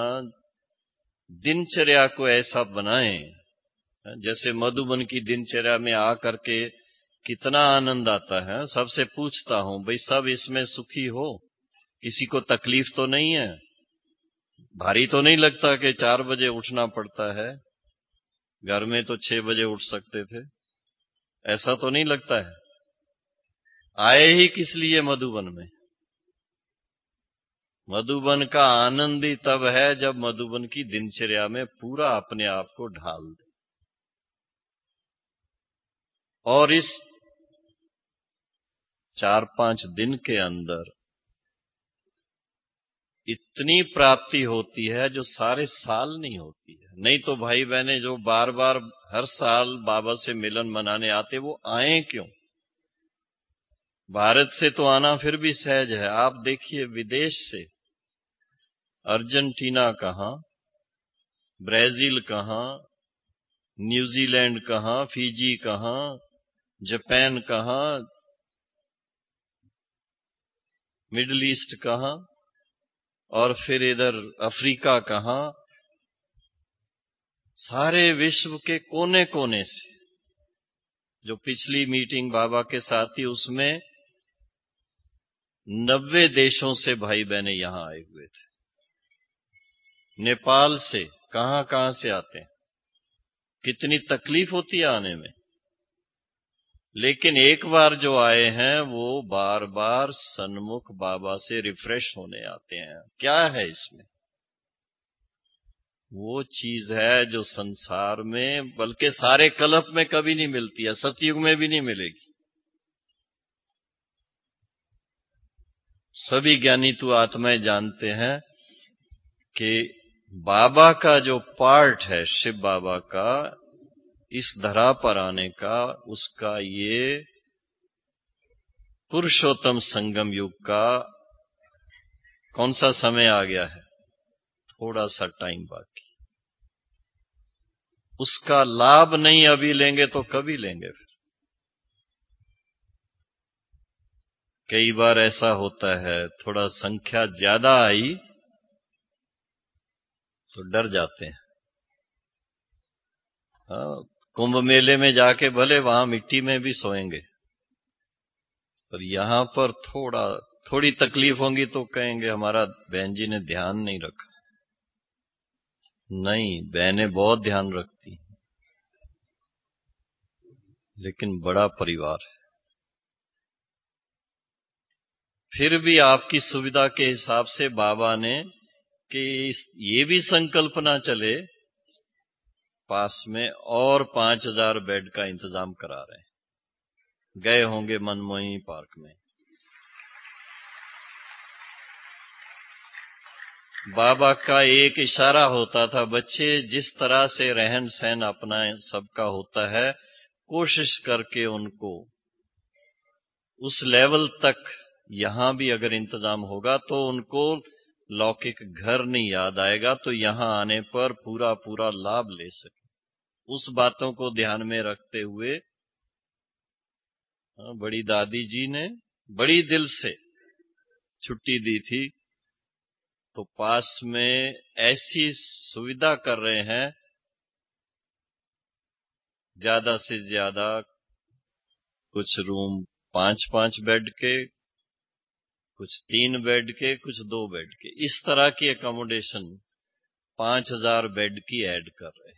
दिनचर्या को ऐसा बनाएं, जैसे मधुबन की दिनचर्या में आकर के कितना आनंद आता है। सबसे पूछता हूं, भाई सब इसमें सुखी हो, किसी को तकलीफ तो नहीं है? भारी तो नहीं लगता कि 4 बजे उठना पड़ता है? घर में तो 6 बजे उठ सकते थे। ऐसा तो नहीं लगता है? आए ही किस लिए मधुबन में? मधुबन का आनंद ही तब है जब मधुबन की दिनचर्या में पूरा अपने आप को ढाल दे। और इस 4-5 दिन के अंदर इतनी प्राप्ति होती है जो सारे साल नहीं होती है। नहीं तो भाई बहने जो बार बार हर साल बाबा से मिलन मनाने आते, वो आए क्यों? भारत से तो आना फिर भी सहज है। आप देखिए, विदेश से अर्जेंटीना कहां, ब्राजील कहां, न्यूजीलैंड कहां, फिजी कहां, जापान कहां, मिडिल ईस्ट कहां, और फिर इधर अफ्रीका कहां, सारे विश्व के कोने कोने से। जो पिछली मीटिंग बाबा के साथ थी उसमें 90 देशों से भाई बहने यहां आए हुए थे। नेपाल से कहां कहां से आते हैं। कितनी तकलीफ होती है आने में, लेकिन एक बार जो आए हैं वो बार बार सन्मुख बाबा से रिफ्रेश होने आते हैं। क्या है इसमें? वो चीज है जो संसार में, बल्कि सारे कल्प में कभी नहीं मिलती है, सतयुग में भी नहीं मिलेगी। सभी ज्ञानी तु आत्माएं जानते हैं कि बाबा का जो पार्ट है, शिव बाबा का इस धरा पर आने का, उसका ये पुरुषोत्तम संगम युग का कौन सा समय आ गया है? थोड़ा सा टाइम बाकी। उसका लाभ नहीं अभी लेंगे तो कभी लेंगे? फिर कई बार ऐसा होता है, थोड़ा संख्या ज्यादा आई तो डर जाते हैं। हाँ, कुंभ मेले में जाके भले वहां मिट्टी में भी सोएंगे, पर यहां पर थोड़ी तकलीफ होगी तो कहेंगे हमारा बहन जी ने ध्यान नहीं रखा। नहीं, बहनें बहुत ध्यान रखती, लेकिन बड़ा परिवार है। फिर भी आपकी सुविधा के हिसाब से बाबा ने कि ये भी संकल्पना चले, पास में और 5000 बेड का इंतजाम करा रहे हैं। गए होंगे मनमोही पार्क में। बाबा का एक इशारा होता था, बच्चे जिस तरह से रहन सहन अपना सबका होता है, कोशिश करके उनको उस लेवल तक यहां भी अगर इंतजाम होगा तो उनको लौकिक घर नहीं याद आएगा, तो यहां आने पर पूरा पूरा लाभ ले सके। उस बातों को ध्यान में रखते हुए बड़ी दादी जी ने बड़ी दिल से छुट्टी दी थी, तो पास में ऐसी सुविधा कर रहे हैं, ज्यादा से ज्यादा कुछ रूम 5-5 बेड के, कुछ 3 बेड के, कुछ 2 बेड के, इस तरह की एकोमोडेशन 5000 बेड की ऐड कर रहे हैं।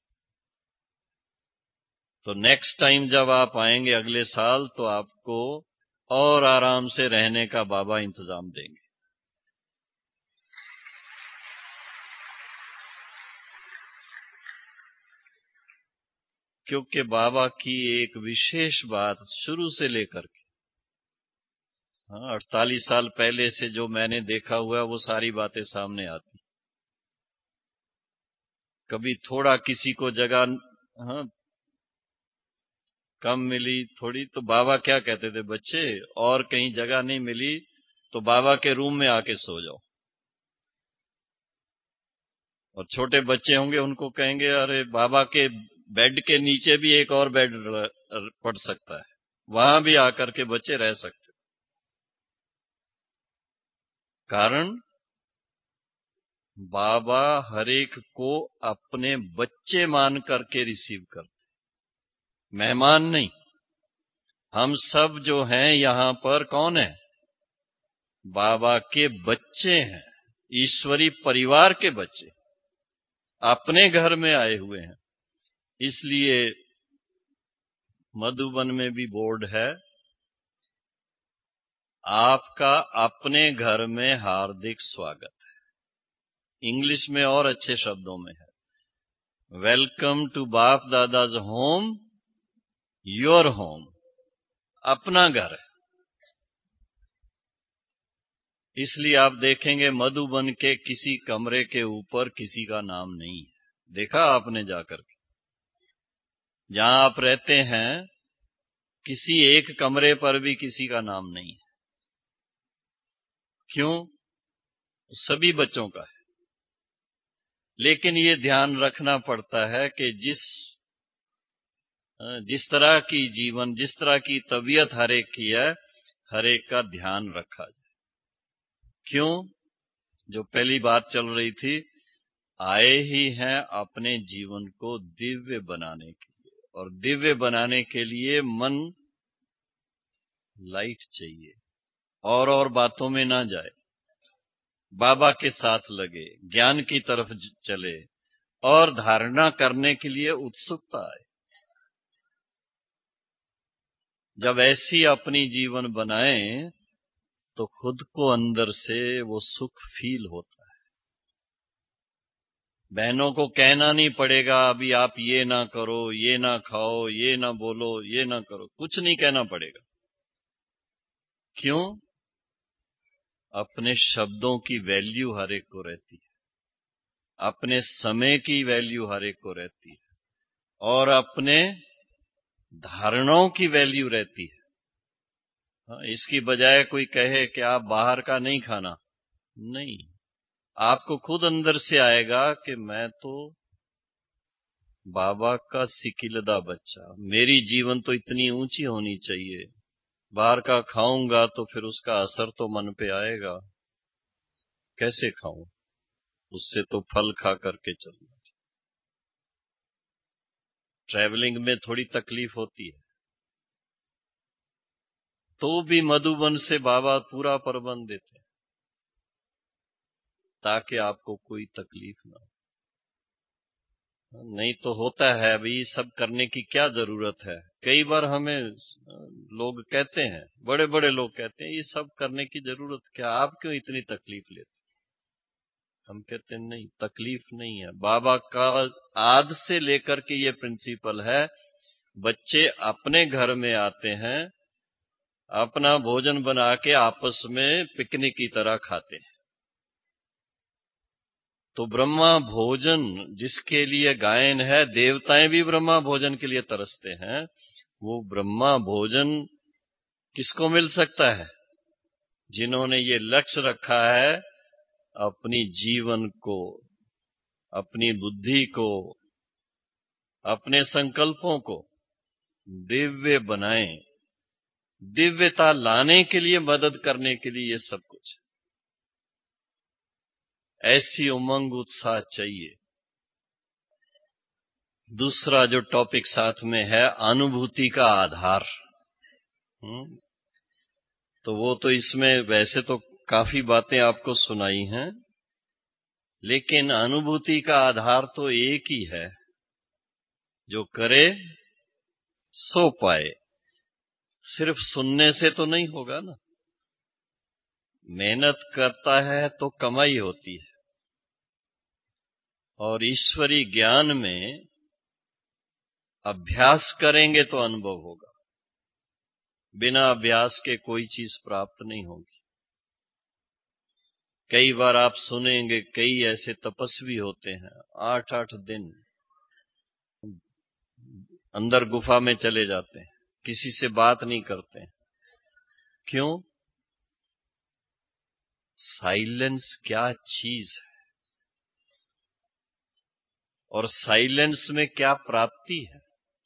तो नेक्स्ट टाइम जब आप आएंगे अगले साल, तो आपको और आराम से रहने का बाबा इंतजाम देंगे। क्योंकि बाबा की एक विशेष बात शुरू से लेकर के 48 साल पहले से जो मैंने देखा हुआ है, वो सारी बातें सामने आती। कभी थोड़ा किसी को जगह कम मिली थोड़ी, तो बाबा क्या कहते थे, बच्चे और कहीं जगह नहीं मिली तो बाबा के रूम में आके सो जाओ। और छोटे बच्चे होंगे उनको कहेंगे, अरे बाबा के बेड के नीचे भी एक और बेड पड़ सकता है, वहां भी आकर के बच्चे रह सकते। कारण बाबा हरेक को अपने बच्चे मान करके रिसीव करते, मेहमान नहीं। हम सब जो हैं यहां पर कौन है? बाबा के बच्चे हैं, ईश्वरी परिवार के बच्चे, अपने घर में आए हुए हैं। इसलिए मधुबन में भी बोर्ड है, आपका अपने घर में हार्दिक स्वागत है। इंग्लिश में और अच्छे शब्दों में है, वेलकम टू बाप दादाज होम, योर होम, अपना घर है। इसलिए आप देखेंगे मधुबन के किसी कमरे के ऊपर किसी का नाम नहीं है। देखा आपने जाकर के? जहां आप रहते हैं किसी एक कमरे पर भी किसी का नाम नहीं है। क्यों? सभी बच्चों का है। लेकिन ये ध्यान रखना पड़ता है कि जिस तरह की जीवन, जिस तरह की तबीयत हर एक की है, हर एक का ध्यान रखा जाए। क्यों? जो पहली बात चल रही थी, आए ही हैं अपने जीवन को दिव्य बनाने के लिए, और दिव्य बनाने के लिए मन लाइट चाहिए, और बातों में ना जाए, बाबा के साथ लगे, ज्ञान की तरफ चले और धारणा करने के लिए उत्सुकता आए। जब ऐसी अपनी जीवन बनाएं तो खुद को अंदर से वो सुख फील होता है। बहनों को कहना नहीं पड़ेगा अभी आप ये ना करो, ये ना खाओ, ये ना बोलो, ये ना करो, कुछ नहीं कहना पड़ेगा। क्यों? अपने शब्दों की वैल्यू हर एक को रहती है, अपने समय की वैल्यू हर एक को रहती है, और अपने धारणाओं की वैल्यू रहती है। इसकी बजाय कोई कहे कि आप बाहर का नहीं खाना, नहीं, आपको खुद अंदर से आएगा कि मैं तो बाबा का सिकिलदा बच्चा, मेरी जीवन तो इतनी ऊंची होनी चाहिए, बाहर का खाऊंगा तो फिर उसका असर तो मन पे आएगा, कैसे खाऊं, उससे तो फल खा करके चलूं। ट्रैवलिंग में थोड़ी तकलीफ होती है, तो भी मधुबन से बाबा पूरा प्रबंध देते हैं ताकि आपको कोई तकलीफ ना हो। नहीं तो होता है अभी सब करने की क्या जरूरत है। कई बार हमें लोग कहते हैं, बड़े बड़े लोग कहते हैं, ये सब करने की जरूरत क्या, आप क्यों इतनी तकलीफ लेते? हम कहते हैं नहीं, तकलीफ नहीं है। बाबा का आज से लेकर के ये प्रिंसिपल है, बच्चे अपने घर में आते हैं, अपना भोजन बना के आपस में पिकनिक की तरह खाते हैं। तो ब्रह्मा भोजन जिसके लिए गायन है, देवताएं भी ब्रह्मा भोजन के लिए तरसते हैं। वो ब्रह्मा भोजन किसको मिल सकता है? जिन्होंने ये लक्ष्य रखा है अपनी जीवन को, अपनी बुद्धि को, अपने संकल्पों को दिव्य बनाएं, दिव्यता लाने के लिए, मदद करने के लिए, ये सब कुछ। ऐसी उमंग उत्साह चाहिए। दूसरा जो टॉपिक साथ में है, अनुभूति का आधार। तो वो तो इसमें वैसे तो काफी बातें आपको सुनाई हैं, लेकिन अनुभूति का आधार तो एक ही है, जो करे सो पाए। सिर्फ सुनने से तो नहीं होगा ना, मेहनत करता है तो कमाई होती है, और ईश्वरी ज्ञान में अभ्यास करेंगे तो अनुभव होगा। बिना अभ्यास के कोई चीज प्राप्त नहीं होगी। कई बार आप सुनेंगे, कई ऐसे तपस्वी होते हैं 8-8 दिन अंदर गुफा में चले जाते हैं, किसी से बात नहीं करते हैं। क्यों? साइलेंस क्या चीज है, और साइलेंस में क्या प्राप्ति है।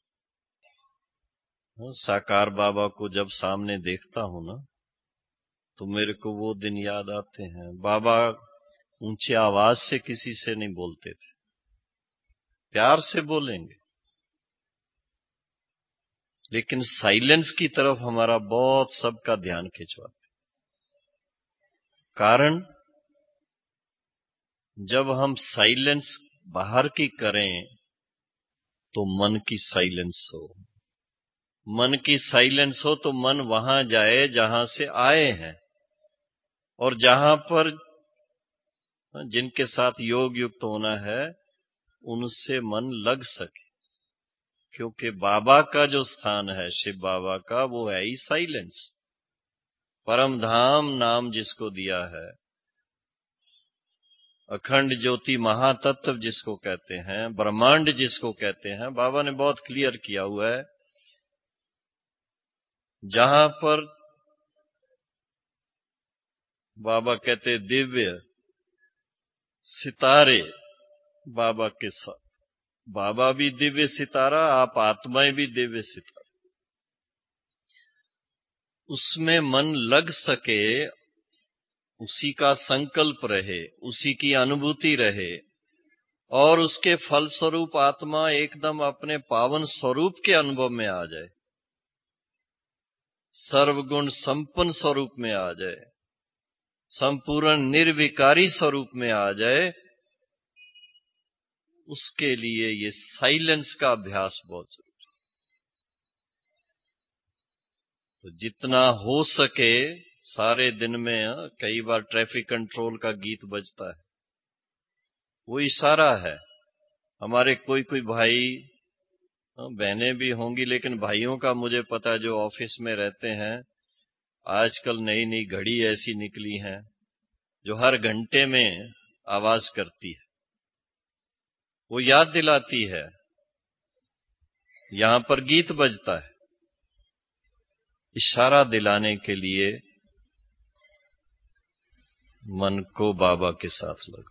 साकार बाबा को जब सामने देखता हूं ना, तो मेरे को वो दिन याद आते हैं। बाबा ऊंची आवाज से किसी से नहीं बोलते थे, प्यार से बोलेंगे। लेकिन साइलेंस की तरफ हमारा बहुत सबका ध्यान खिंचवाते। कारण जब हम साइलेंस बाहर की करें तो मन की साइलेंस हो। मन की साइलेंस हो तो मन वहां जाए जहां से आए हैं, और जहां पर जिनके साथ योग युक्त होना है उनसे मन लग सके। क्योंकि बाबा का जो स्थान है, शिव बाबा का, वो है ही साइलेंस। परम धाम नाम जिसको दिया है, अखंड ज्योति महातत्व जिसको कहते हैं, ब्रह्मांड जिसको कहते हैं, बाबा ने बहुत क्लियर किया हुआ है। जहां पर बाबा कहते दिव्य सितारे बाबा के साथ, बाबा भी दिव्य सितारा, आप आत्माएं भी दिव्य सितारा, उसमें मन लग सके, उसी का संकल्प रहे, उसी की अनुभूति रहे, और उसके फलस्वरूप आत्मा एकदम अपने पावन स्वरूप के अनुभव में आ जाए, सर्वगुण संपन्न स्वरूप में आ जाए, संपूर्ण निर्विकारी स्वरूप में आ जाए, उसके लिए ये साइलेंस का अभ्यास बहुत जरूरी है। तो जितना हो सके सारे दिन में, कई बार ट्रैफिक कंट्रोल का गीत बजता है, वो इशारा है। हमारे कोई कोई भाई, बहनें भी होंगी, लेकिन भाइयों का मुझे पता है जो ऑफिस में रहते हैं, आजकल नई नई घड़ी ऐसी निकली है जो हर घंटे में आवाज करती है, वो याद दिलाती है, यहां पर गीत बजता है, इशारा दिलाने के लिए मन को बाबा के साथ लगाओ।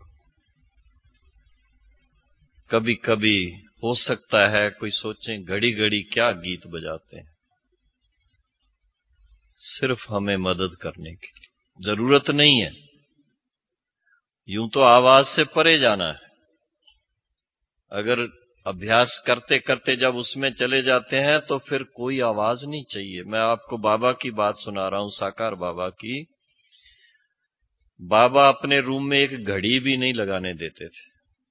कभी कभी हो सकता है कोई सोचे घड़ी घड़ी क्या गीत बजाते हैं, सिर्फ हमें मदद करने की जरूरत नहीं है। यूं तो आवाज से परे जाना है। अगर अभ्यास करते करते जब उसमें चले जाते हैं तो फिर कोई आवाज नहीं चाहिए। मैं आपको बाबा की बात सुना रहा हूं, साकार बाबा की। बाबा अपने रूम में एक घड़ी भी नहीं लगाने देते थे।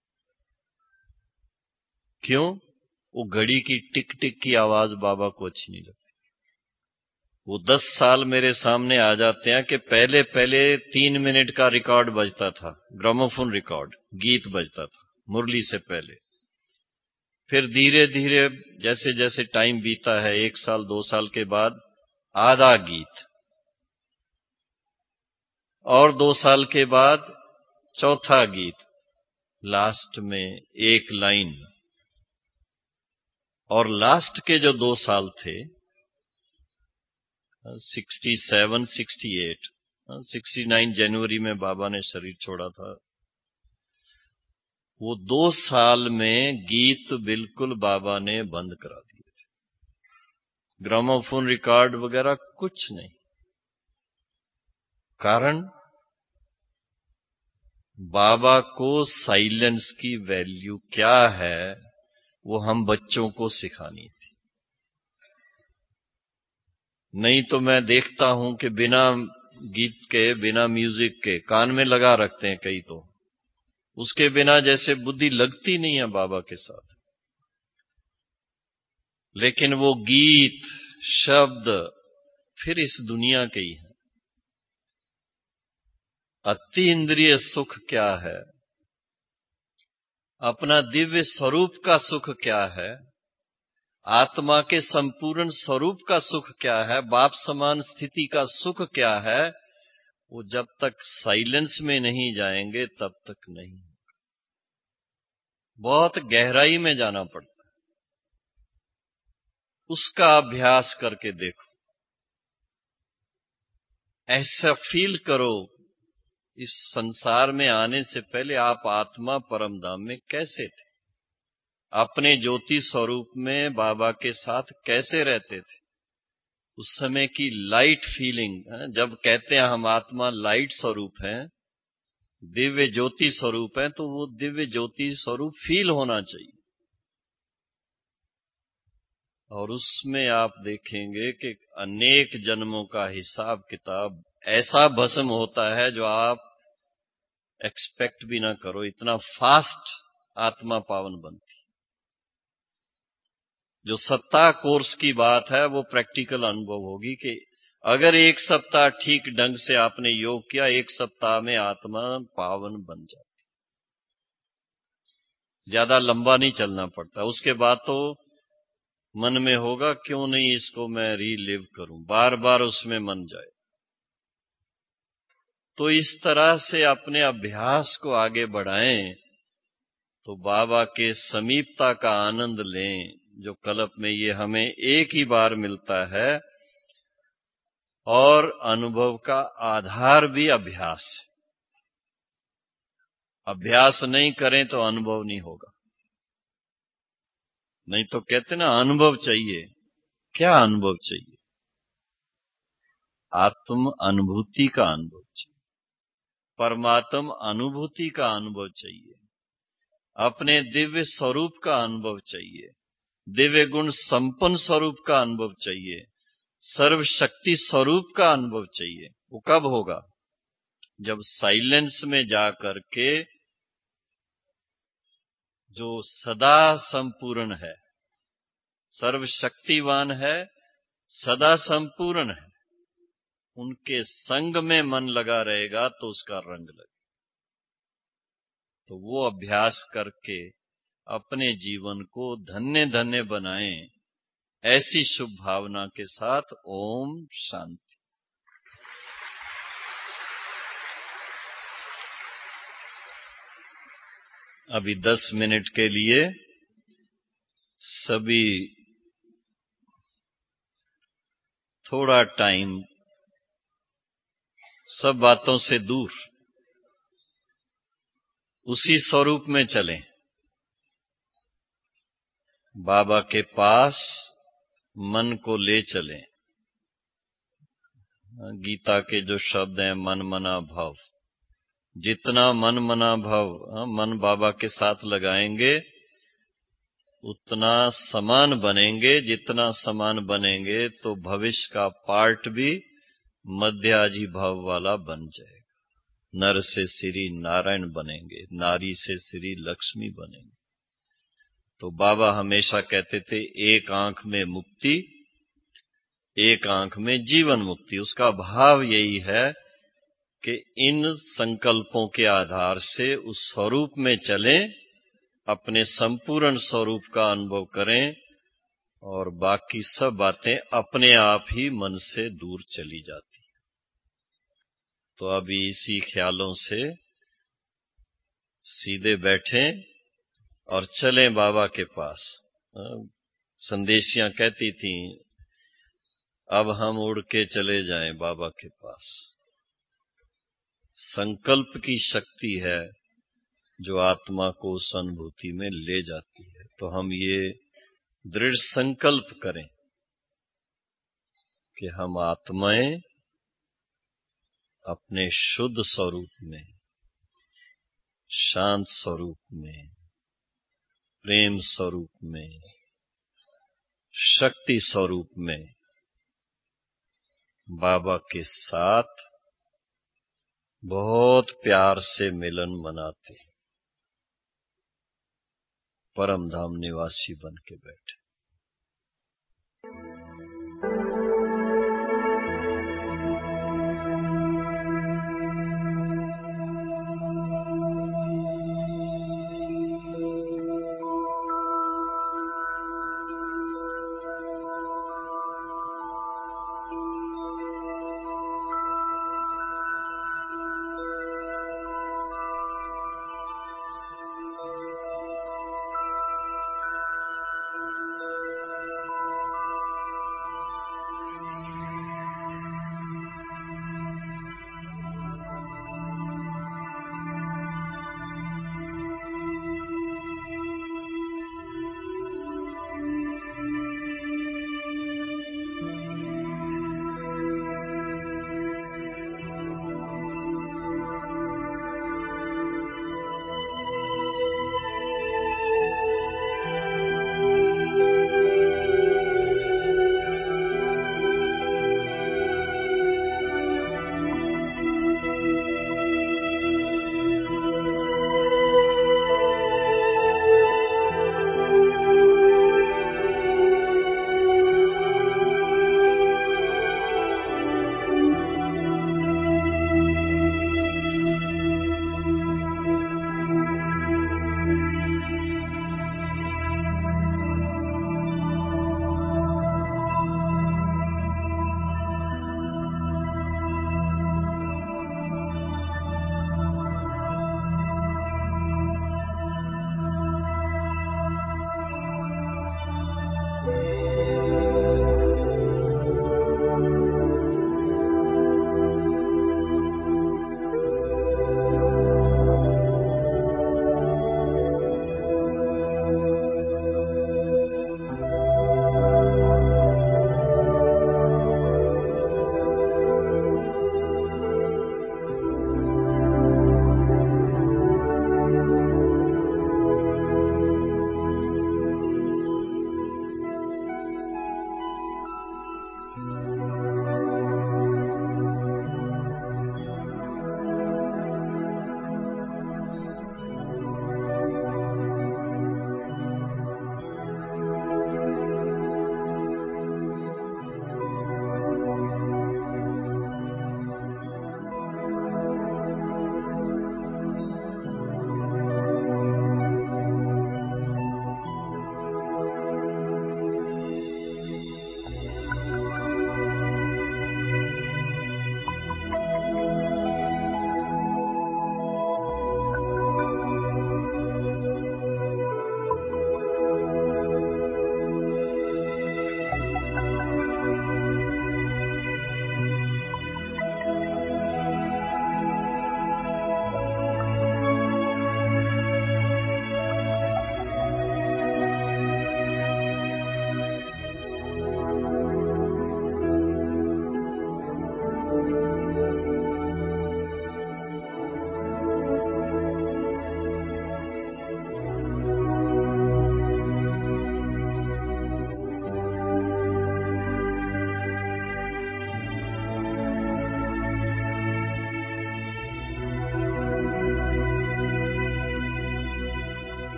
क्यों? वो घड़ी की टिक टिक की आवाज बाबा को अच्छी नहीं लगती। वो 10 साल मेरे सामने आ जाते हैं कि पहले पहले 3 मिनट का रिकॉर्ड बजता था, ग्रामोफोन रिकॉर्ड, गीत बजता था मुरली से पहले। फिर धीरे धीरे जैसे जैसे टाइम बीता है, 1 साल 2 साल के बाद आधा गीत, और 2 साल के बाद चौथा गीत, लास्ट में एक लाइन। और लास्ट के जो 2 साल थे, 67, 68, 69 जनवरी में बाबा ने शरीर छोड़ा था, वो 2 साल में गीत बिल्कुल बाबा ने बंद करा दिए थे। ग्रामोफोन रिकॉर्ड वगैरह कुछ नहीं। कारण बाबा को साइलेंस की वैल्यू क्या है वो हम बच्चों को सिखानी थी। नहीं तो मैं देखता हूं कि बिना गीत के, बिना म्यूजिक के कान में लगा रखते हैं कई, तो उसके बिना जैसे बुद्धि लगती नहीं है बाबा के साथ। लेकिन वो गीत, शब्द फिर इस दुनिया के ही हैं। अति इंद्रिय सुख क्या है, अपना दिव्य स्वरूप का सुख क्या है, आत्मा के संपूर्ण स्वरूप का सुख क्या है, बाप समान स्थिति का सुख क्या है, वो जब तक साइलेंस में नहीं जाएंगे तब तक नहीं। बहुत गहराई में जाना पड़ता है। उसका अभ्यास करके देखो, ऐसा फील करो इस संसार में आने से पहले आप आत्मा परम धाम में कैसे थे, अपने ज्योति स्वरूप में बाबा के साथ कैसे रहते थे, उस समय की लाइट फीलिंग। जब कहते हैं हम आत्मा लाइट स्वरूप हैं, दिव्य ज्योति स्वरूप है, तो वो दिव्य ज्योति स्वरूप फील होना चाहिए। और उसमें आप देखेंगे कि अनेक जन्मों का हिसाब किताब ऐसा भस्म होता है जो आप एक्सपेक्ट भी ना करो, इतना फास्ट आत्मा पावन बनती। जो सप्ताह कोर्स की बात है वो प्रैक्टिकल अनुभव होगी कि अगर एक सप्ताह ठीक ढंग से आपने योग किया, एक सप्ताह में आत्मा पावन बन जाती। ज्यादा लंबा नहीं चलना पड़ता। उसके बाद तो मन में होगा क्यों नहीं इसको मैं रीलिव करूं, बार बार उसमें मन जाए। तो इस तरह से अपने अभ्यास को आगे बढ़ाएं तो बाबा के समीपता का आनंद लें, जो कल्प में ये हमें एक ही बार मिलता है। और अनुभव का आधार भी अभ्यास है। अभ्यास नहीं करें तो अनुभव नहीं होगा। नहीं तो कहते ना अनुभव चाहिए। क्या अनुभव चाहिए? आत्म अनुभूति का अनुभव चाहिए, परमात्म अनुभूति का अनुभव चाहिए, अपने दिव्य स्वरूप का अनुभव चाहिए, दिव्य गुण संपन्न स्वरूप का अनुभव चाहिए, सर्वशक्ति स्वरूप का अनुभव चाहिए। वो कब होगा? जब साइलेंस में जाकर के जो सदा संपूर्ण है, सर्वशक्तिवान है, सदा संपूर्ण है, उनके संग में मन लगा रहेगा तो उसका रंग लगे। तो वो अभ्यास करके अपने जीवन को धन्य धन्य बनाएं, ऐसी शुभ भावना के साथ ओम शांति। अभी 10 मिनट के लिए सभी थोड़ा टाइम सब बातों से दूर उसी स्वरूप में चलें, बाबा के पास मन को ले चलें। गीता के जो शब्द हैं मन मना भाव, जितना मन मना भाव मन बाबा के साथ लगाएंगे उतना समान बनेंगे। जितना समान बनेंगे तो भविष्य का पार्ट भी मध्याजी भाव वाला बन जाएगा। नर से श्री नारायण बनेंगे, नारी से श्री लक्ष्मी बनेंगे। तो बाबा हमेशा कहते थे एक आंख में मुक्ति, एक आंख में जीवन मुक्ति। उसका भाव यही है कि इन संकल्पों के आधार से उस स्वरूप में चलें, अपने संपूर्ण स्वरूप का अनुभव करें और बाकी सब बातें अपने आप ही मन से दूर चली जाती। तो अभी इसी ख्यालों से सीधे बैठें और चलें बाबा के पास। संदेशियां कहती थीं अब हम उड़ के चले जाएं बाबा के पास। संकल्प की शक्ति है जो आत्मा को उस अनुभूति में ले जाती है। तो हम ये दृढ़ संकल्प करें कि हम आत्माएं अपने शुद्ध स्वरूप में, शांत स्वरूप में, प्रेम स्वरूप में, शक्ति स्वरूप में बाबा के साथ बहुत प्यार से मिलन मनाते, परम धाम निवासी बन के बैठे।